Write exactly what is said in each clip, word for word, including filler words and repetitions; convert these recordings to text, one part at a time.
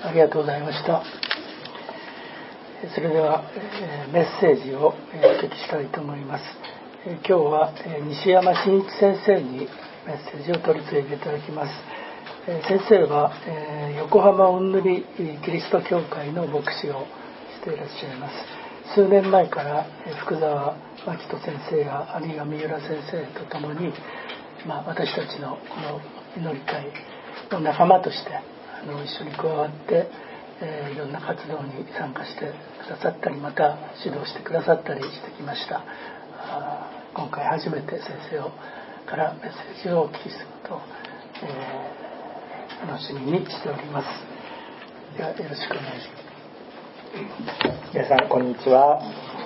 ありがとうございました。それではメッセージをお聞きしたいと思います。今日は西山真一先生にメッセージを取り次いでいただきます。先生は横浜御塗キリスト教会の牧師をしていらっしゃいます。数年前から福沢真人先生や兄が三浦先生とともに、まあ、私たちのこの祈り会の仲間としてあの一緒に加わって、えー、いろんな活動に参加してくださったり、また指導してくださったりしてきました。あ今回初めて先生をからメッセージをお聞きすると、えー、楽しみにしております。ではよろしくお願いします。 皆さんこんにちは。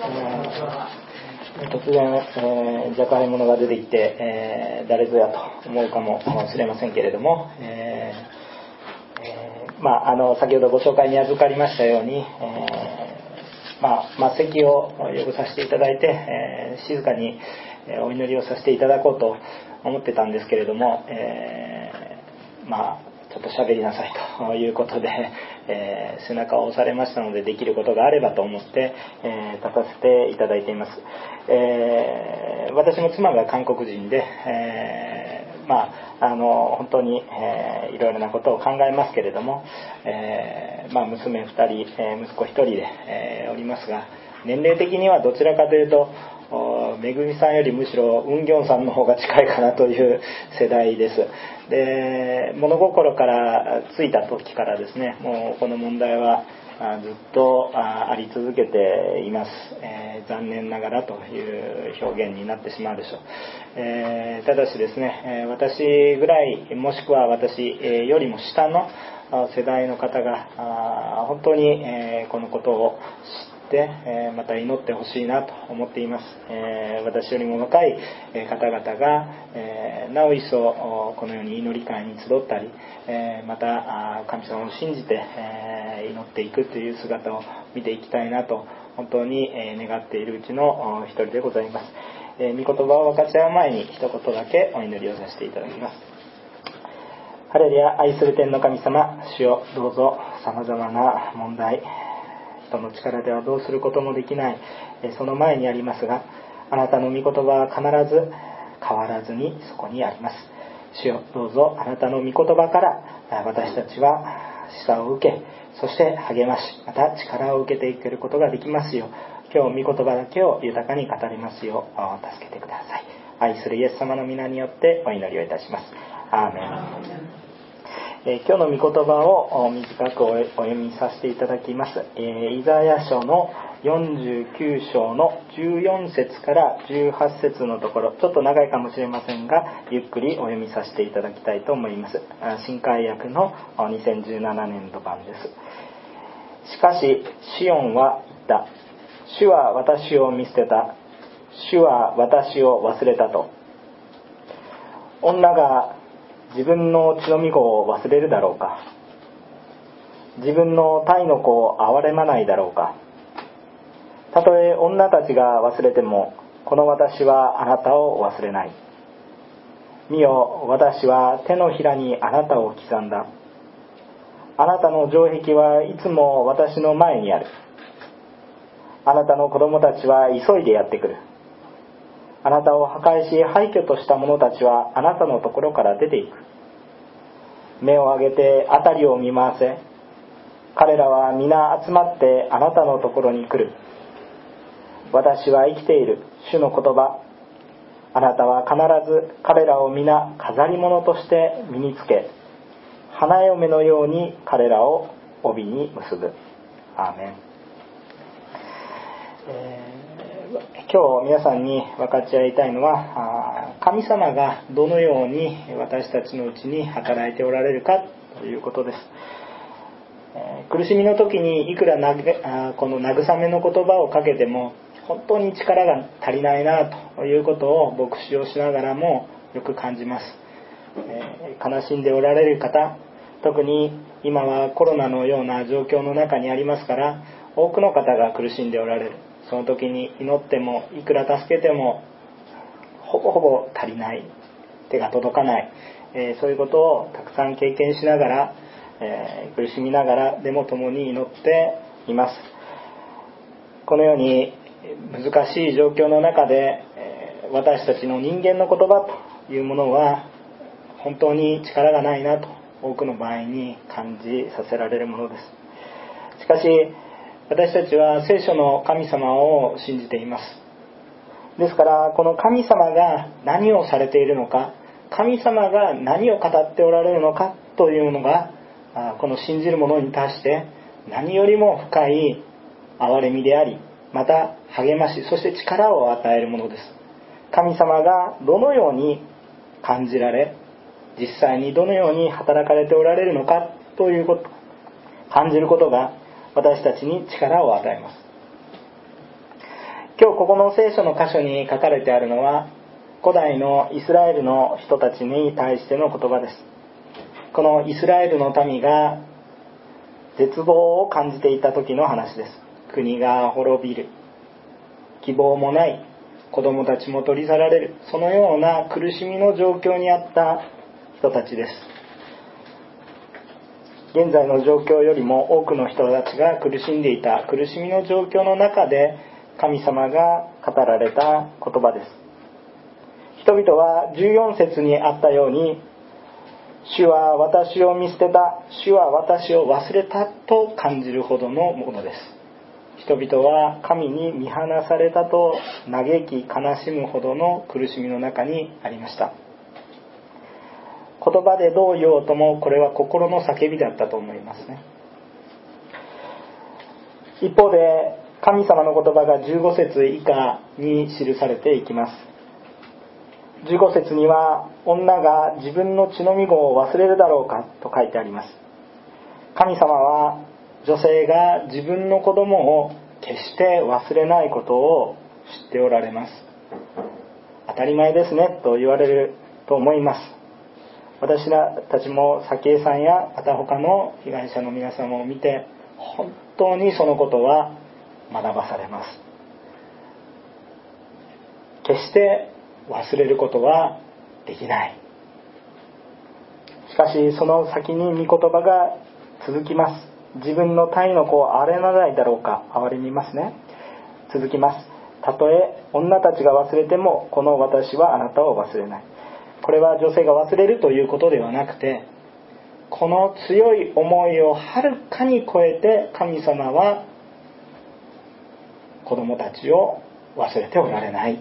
えー、突然、えー、じゃがいものが出てきて、えー、誰ぞやと思うかもしれませんけれども、えーえーまあ、あの先ほどご紹介に預かりましたように、えーまあ、末席を呼ぶさせていただいて、えー、静かにお祈りをさせていただこうと思ってたんですけれども、えー、まあちょっと喋りなさいということで、えー、背中を押されましたので、できることがあればと思って、えー、立たせていただいています。えー、私も妻が韓国人で、えー、まああの本当に、えー、いろいろなことを考えますけれども、えーまあ、娘ふたり、えー、息子ひとりで、えー、おりますが、年齢的にはどちらかというとめぐみさんよりむしろウンギョンさんの方が近いかなという世代です。で、物心からついた時からですね、もうこの問題はずっとあり続けています。えー、残念ながらという表現になってしまうでしょう。えー、ただしですね、私ぐらいもしくは私よりも下の世代の方が本当にこのことを知ってでまた祈ってほしいなと思っています。えー、私よりも若い方々が、えー、なお一層このように祈り会に集ったり、えー、また神様を信じて、えー、祈っていくという姿を見ていきたいなと本当に願っているうちの一人でございます。えー、御言葉を分かち合う前に一言だけお祈りをさせていただきます。ハレルヤ、愛する天の神様、主よどうぞさまざまな問題、人の力ではどうすることもできないその前にありますが、あなたの御言葉は必ず変わらずにそこにあります。主よどうぞあなたの御言葉から私たちは示唆を受け、そして励まし、また力を受けていけることができますよう、今日御言葉だけを豊かに語りますよう助けてください。愛するイエス様の皆によってお祈りをいたします。アーメン。えー、今日の御言葉を短くお読みさせていただきます。えー、イザヤ書のよんじゅうきゅう章のじゅうよん節からじゅうはち節のところ、ちょっと長いかもしれませんがゆっくりお読みさせていただきたいと思います。新海訳のにせんじゅうななねんど版です。しかしシオンは言った。主は私を見捨てた。主は私を忘れたと。女が自分の血のみ子を忘れるだろうか。自分の胎の子を憐れまないだろうか。たとえ女たちが忘れても、この私はあなたを忘れない。見よ、私は手のひらにあなたを刻んだ。あなたの城壁はいつも私の前にある。あなたの子供たちは急いでやってくる。あなたを破壊し廃墟とした者たちはあなたのところから出ていく。目を上げて辺りを見回せ。彼らは皆集まってあなたのところに来る。私は生きている、主の言葉。あなたは必ず彼らを皆飾り物として身につけ、花嫁のように彼らを帯に結ぶ。アーメン。えー今日皆さんに分かち合いたいのは、神様がどのように私たちのうちに働いておられるかということです。苦しみの時にいくらこの慰めの言葉をかけても本当に力が足りないなということを牧師をしながらもよく感じます。悲しんでおられる方、特に今はコロナのような状況の中にありますから、多くの方が苦しんでおられる。その時に祈ってもいくら助けてもほぼほぼ足りない、手が届かない、えー、そういうことをたくさん経験しながら、 えー、苦しみながらでも共に祈っています。このように難しい状況の中で、えー、私たちの人間の言葉というものは本当に力がないなと多くの場合に感じさせられるものです。しかし私たちは聖書の神様を信じています。ですからこの神様が何をされているのか、神様が何を語っておられるのかというのが、この信じる者に対して何よりも深い憐れみであり、また励まし、そして力を与えるものです。神様がどのように感じられ、実際にどのように働かれておられるのかということ、感じることが私たちに力を与えます。今日ここの聖書の箇所に書かれてあるのは古代のイスラエルの人たちに対しての言葉です。このイスラエルの民が絶望を感じていた時の話です。国が滅びる、希望もない、子供たちも取り去られる、そのような苦しみの状況にあった人たちです。現在の状況よりも多くの人たちが苦しんでいた苦しみの状況の中で神様が語られた言葉です。人々はじゅうよん節にあったように、主は私を見捨てた、主は私を忘れたと感じるほどのものです。人々は神に見放されたと嘆き悲しむほどの苦しみの中にありました。言葉でどう言おうともこれは心の叫びだったと思いますね。一方で神様の言葉がじゅうご節以下に記されていきます。じゅうご節には、女が自分の血のみ子を忘れるだろうかと書いてあります。神様は女性が自分の子供を決して忘れないことを知っておられます。当たり前ですねと言われると思います。私らたちも早紀江さんやまた他の被害者の皆様を見て本当にそのことは学ばされます。決して忘れることはできない。しかしその先に御言葉が続きます。自分の胎の子を憐れなないだろうか、憐れみますね。続きます。たとえ女たちが忘れてもこの私はあなたを忘れない。これは女性が忘れるということではなくて、この強い思いをはるかに超えて神様は子供たちを忘れておられない。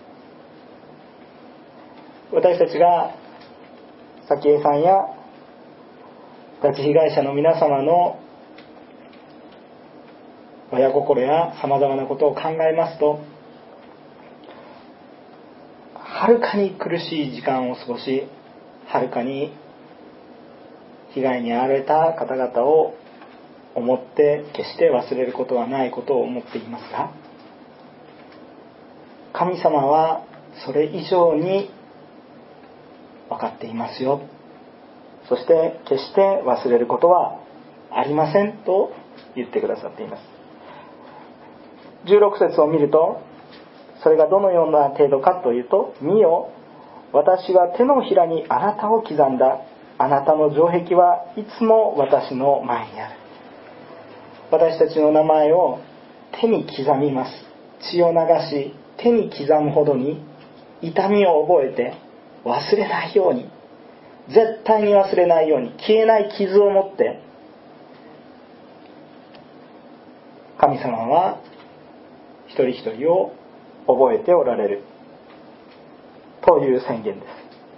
私たちが早紀江さんや拉致被害者の皆様の親心やさまざまなことを考えますと、はるかに苦しい時間を過ごし、はるかに被害に遭われた方々を思って決して忘れることはないことを思っていますが、神様はそれ以上に分かっていますよ。そして決して忘れることはありませんと言ってくださっています。じゅうろく節を見ると、それがどのような程度かというと、見よ、私は手のひらにあなたを刻んだ。あなたの城壁はいつも私の前にある。私たちの名前を手に刻みます。血を流し手に刻むほどに痛みを覚えて忘れないように、絶対に忘れないように、消えない傷を持って神様は一人一人を覚えておられるという宣言です。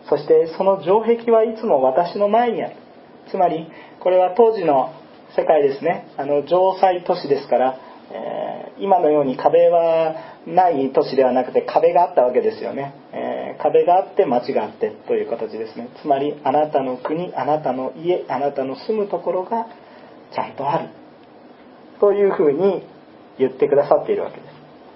そしてその城壁はいつも私の前にある。つまりこれは当時の世界ですね。あの城塞都市ですから、えー、今のように壁はない都市ではなくて壁があったわけですよね。えー、壁があって町があってという形ですね。つまりあなたの国、あなたの家、あなたの住むところがちゃんとあるというふうに言ってくださっているわけです。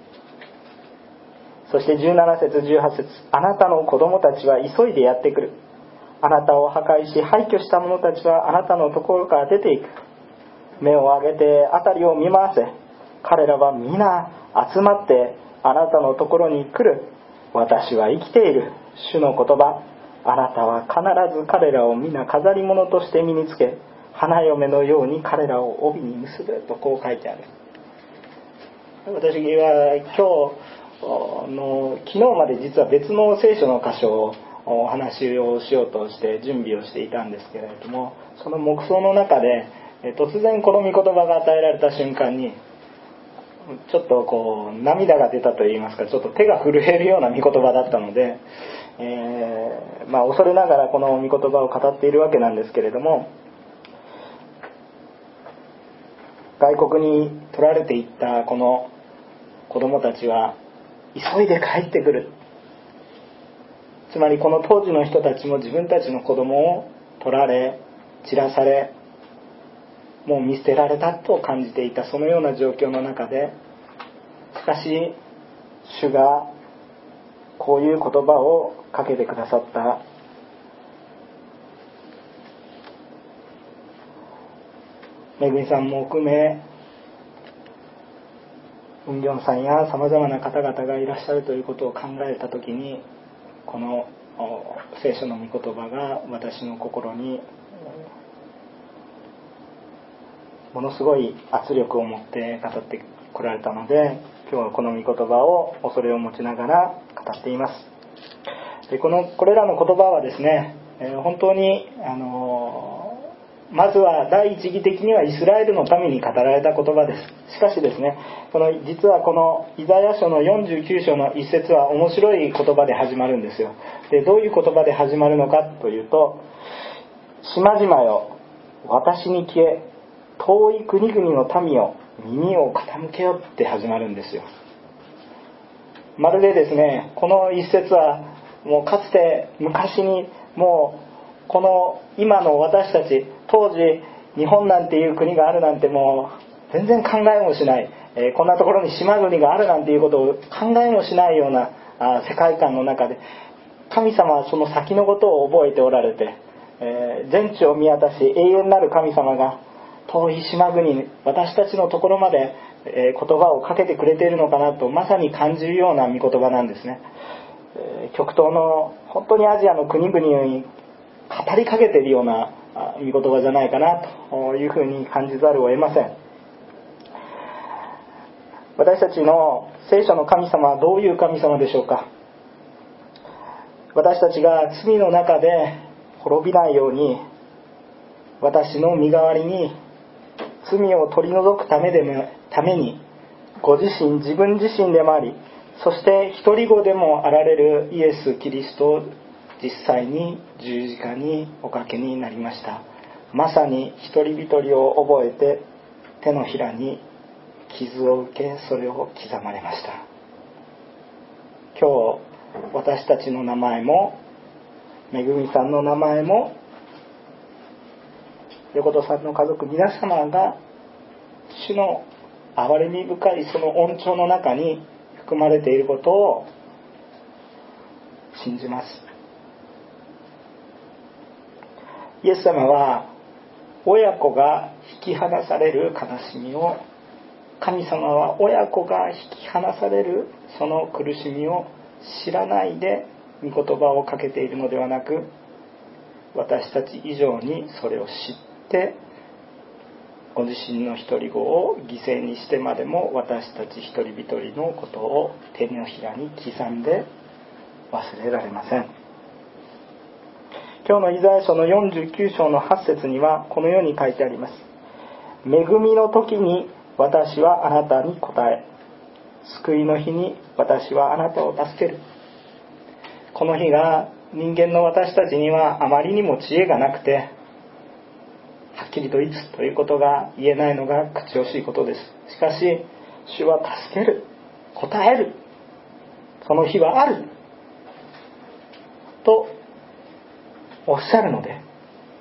そしてじゅうなな節じゅうはち節、あなたの子供たちは急いでやってくる。あなたを破壊し廃墟した者たちはあなたのところから出ていく。目を上げて辺りを見回せ。彼らは皆集まってあなたのところに来る。私は生きている。主の言葉。あなたは必ず彼らを皆飾り物として身につけ、 花嫁のように彼らを帯に結ぶとこう書いてある。私は今日の昨日まで実は別の聖書の箇所をお話をしようとして準備をしていたんですけれども、その黙想の中で突然この御言葉が与えられた瞬間にちょっとこう涙が出たといいますか、ちょっと手が震えるような御言葉だったので、えー、まあ恐れながらこの御言葉を語っているわけなんですけれども、外国に取られていったこの子供たちは急いで帰ってくる。つまりこの当時の人たちも自分たちの子供を取られ散らされもう見捨てられたと感じていた、そのような状況の中で、しかし主がこういう言葉をかけてくださった。めぐみさんも含めウンギョンさんやさまざまな方々がいらっしゃるということを考えたときに、この聖書の御言葉が私の心にものすごい圧力を持って語ってこられたので、今日はこの御言葉を恐れを持ちながら語っています。でこのこれらの言葉はですね、本当にあのまずは第一義的にはイスラエルの民に語られた言葉です。しかしですね、この実はこのイザヤ書のよんじゅうきゅう章の一節は面白い言葉で始まるんですよ。でどういう言葉で始まるのかというと、島々よ私に消え、遠い国々の民よ耳を傾けよって始まるんですよ。まるでですね、この一節はもうかつて昔にもうこの今の私たち、当時日本なんていう国があるなんてもう全然考えもしない、えー、こんなところに島国があるなんていうことを考えもしないようなあ世界観の中で、神様はその先のことを覚えておられて、えー、全地を見渡し永遠なる神様が遠い島国に私たちのところまで、えー、言葉をかけてくれているのかなとまさに感じるような御言葉なんですね。えー、極東の本当にアジアの国々に語りかけているような御言葉じゃないかなというふうに感じざるを得ません。私たちの聖書の神様はどういう神様でしょうか。私たちが罪の中で滅びないように、私の身代わりに罪を取り除くためでもためにご自身自分自身でもあり、そして一人子でもあられるイエス・キリストを実際に十字架におかけになりました。まさに一人一人を覚えて手のひらに傷を受け、それを刻まれました。今日私たちの名前もめぐみさんの名前も横戸さんの家族皆様が主の憐れみ深いその恩寵の中に含まれていることを信じます。イエス様は親子が引き離される悲しみを、神様は親子が引き離されるその苦しみを知らないで御言葉をかけているのではなく、私たち以上にそれを知ってご自身の一人子を犠牲にしてまでも私たち一人一人のことを手のひらに刻んで忘れられません。今日のイザヤ書のよんじゅうきゅう章のはち節にはこのように書いてあります。恵みの時に私はあなたに答え、救いの日に私はあなたを助ける。この日が人間の私たちにはあまりにも知恵がなくて、はっきりといつということが言えないのが口惜しいことです。しかし主は助ける、答える、その日はあるとおっしゃるので、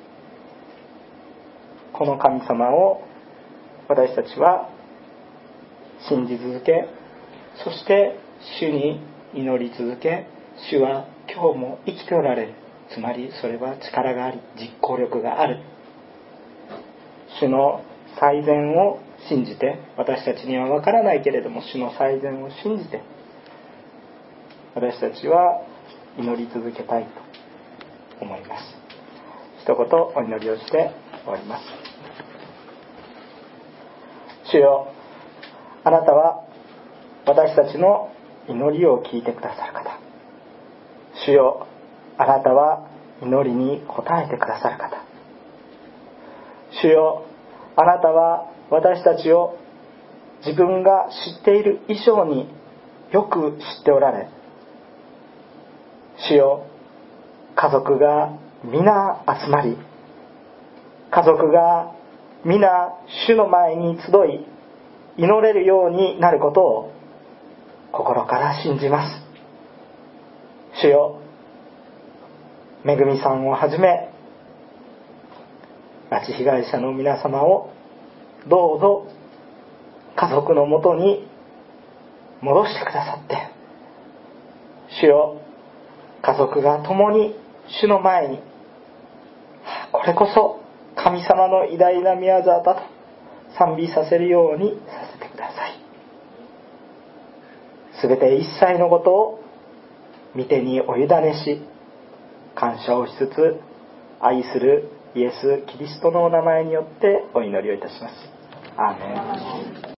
この神様を私たちは信じ続け、そして主に祈り続け、主は今日も生きておられる。つまりそれは力があり実行力がある。主の最善を信じて、私たちには分からないけれども主の最善を信じて私たちは祈り続けたいと思います。一言お祈りをしております。主よ、あなたは私たちの祈りを聞いてくださる方。主よ、あなたは祈りに応えてくださる方。主よ、あなたは私たちを自分が知っている以上によく知っておられ、主よ、家族が皆集まり、家族が皆主の前に集い祈れるようになることを心から信じます。主よ、めぐみさんをはじめ拉致被害者の皆様をどうぞ家族のもとに戻してくださって、主よ、家族が共に主の前に、これこそ神様の偉大な宮沢だと賛美させるようにさせてください。すべて一切のことを御手にお委ねし、感謝をしつつ、愛するイエス・キリストのお名前によってお祈りをいたします。アーメン。